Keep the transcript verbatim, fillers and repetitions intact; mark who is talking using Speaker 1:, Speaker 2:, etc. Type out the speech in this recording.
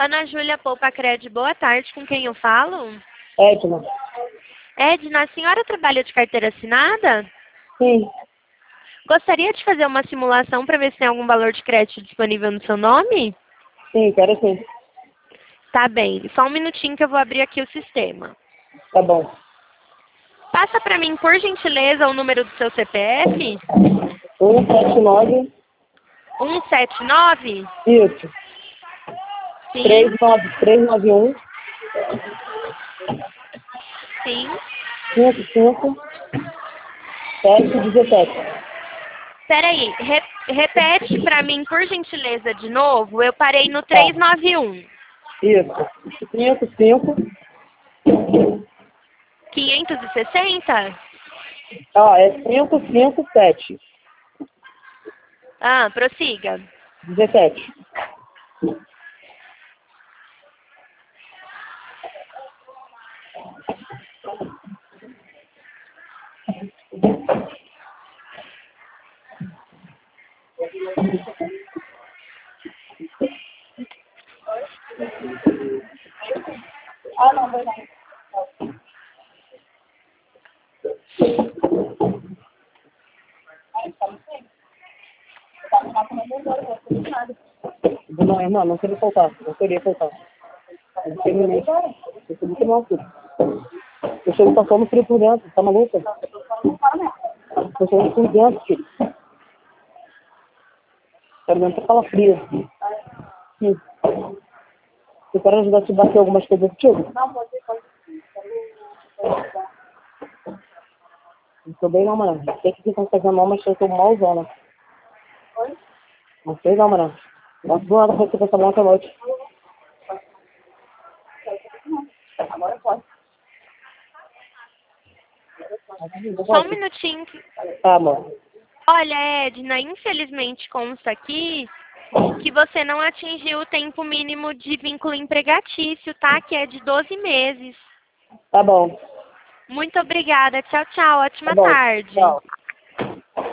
Speaker 1: Ana Júlia Poupa Cred, boa tarde. Com quem eu falo?
Speaker 2: Edna.
Speaker 1: Edna, a senhora trabalha de carteira assinada?
Speaker 2: Sim.
Speaker 1: Gostaria de fazer uma simulação para ver se tem algum valor de crédito disponível no seu nome?
Speaker 2: Sim, quero sim.
Speaker 1: Tá bem. Só um minutinho que eu vou abrir aqui o sistema.
Speaker 2: Tá bom.
Speaker 1: Passa para mim, por gentileza, o número do seu C P F.
Speaker 2: um sete nove.
Speaker 1: um sete nove?
Speaker 2: Isso.
Speaker 1: Sim.
Speaker 2: três nove três nove um.
Speaker 1: Sim.
Speaker 2: cinco cinco. sete dezessete.
Speaker 1: Peraí, re repete para mim, por gentileza, de novo. Eu parei no
Speaker 2: Tá.
Speaker 1: trezentos e noventa e um.
Speaker 2: Isso. cinco cinco.
Speaker 1: quinhentos e sessenta?
Speaker 2: Ah, é cinco cinco sete.
Speaker 1: Ah, prossiga.
Speaker 2: dezessete. Ah, não, vai não. Não, irmã, não queria faltar. Não queria faltar. Eu terminei. Eu subi que não, filho. Eu chego com a fome frio por dentro. Tá maluca? Eu chego por dentro, filho. Quero dentro aquela fria. Sim. Eu quero ajudar a te bater algumas coisas contigo? Não, pode ir, pode ir. Não tô bem não, mano. Não sei o que vocês estão fazendo mal, mas eu tô malzona. Oi? Não sei não, mano. Nossa, do nada foi você passar mal essa noite. Agora pode.
Speaker 1: Só um minutinho. que-
Speaker 2: Tá, amor.
Speaker 1: Olha, Edna, infelizmente consta aqui que você não atingiu o tempo mínimo de vínculo empregatício, tá? Que é de doze meses.
Speaker 2: Tá bom.
Speaker 1: Muito obrigada. Tchau, tchau.
Speaker 2: Tá
Speaker 1: Ótima
Speaker 2: bom.
Speaker 1: tarde.
Speaker 2: Tchau.